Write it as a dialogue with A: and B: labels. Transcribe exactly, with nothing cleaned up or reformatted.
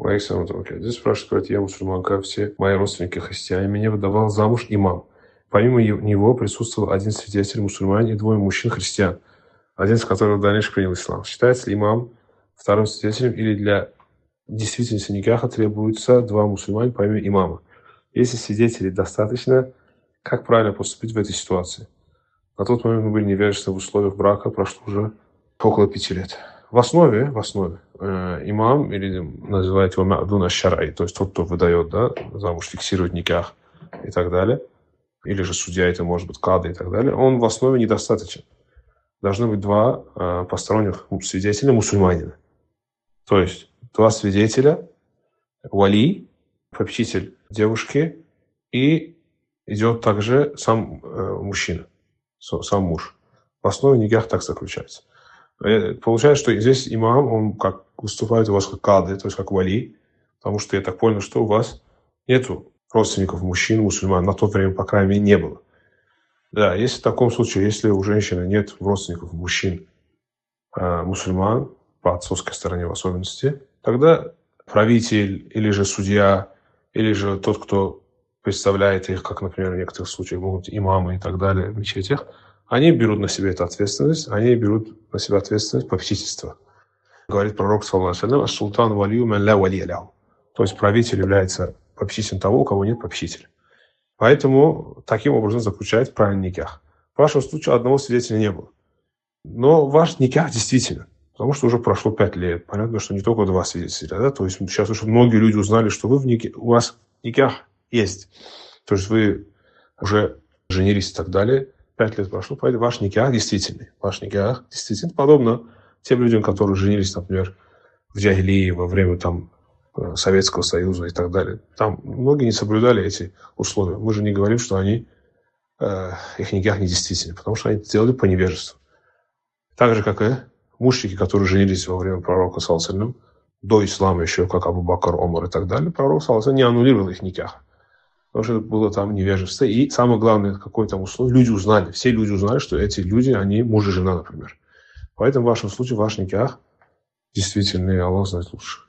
A: Александр, здесь спрашивают, говорит, я мусульманка, все мои родственники христиане, меня выдавал замуж имам. Помимо него присутствовал один свидетель мусульманин и двое мужчин христиан, один из которых в дальнейшем принял ислам. Считается ли имам вторым свидетелем или для действительности никаха требуется два мусульманина помимо имама? Если свидетелей достаточно, как правильно поступить в этой ситуации? На тот момент мы были невежественны в условиях брака, прошло уже около пяти лет. В основе, в основе э, имам, или называют его ма'дун аш-шар'и, то есть тот, кто выдает, да, замуж, фиксирует никах и так далее, или же судья, это может быть кады и так далее, он в основе недостаточен. Должны быть два э, посторонних свидетеля мусульманина. То есть два свидетеля, вали, попечитель девушки, и идет также сам э, мужчина, сам муж. В основе никах так заключается. Получается, что здесь имам, он как выступает у вас как кады, то есть как вали, потому что я так понял, что у вас нету родственников мужчин, мусульман, на то время, по крайней мере, не было. Да, если в таком случае, если у женщины нет родственников мужчин, э, мусульман, по отцовской стороне в особенности, тогда правитель или же судья, или же тот, кто представляет их, как, например, в некоторых случаях могут имамы и так далее в мечетях, они берут на себя эту ответственность, они берут на себя ответственность попечительства. Говорит пророк, саллаллаху алейхи ва саллям, «Ас-султан валию ман ла валия лаху». То есть правитель является попечителем того, у кого нет попечителя. Поэтому таким образом заключает правильный никах. В вашем случае одного свидетеля не было. Но ваш никах действительно, потому что уже прошло пять лет. Понятно, что не только два свидетеля. Да? То есть сейчас уже многие люди узнали, что вы в нике, у вас никах есть. То есть вы уже женились и так далее. Пять лет прошло, поэтому ваш никах действительный. Ваш никах действительно подобно тем людям, которые женились, например, в джахилии во время там, Советского Союза и так далее. Там многие не соблюдали эти условия. Мы же не говорим, что они, э, их никах недействительны, потому что они это делали по невежеству. Так же, как и мушрики, которые женились во время пророка, саллаллаху алейхи ва саллям, до ислама еще, как Абу Бакр, Омар и так далее, пророк, саллаллаху алейхи ва саллям, не аннулировал их никах. Потому что это было там невежество. И самое главное, какое там условие, люди узнали. Все люди узнали, что эти люди, они муж и жена, например. Поэтому в вашем случае ваш никах действительно, Аллах знает лучше.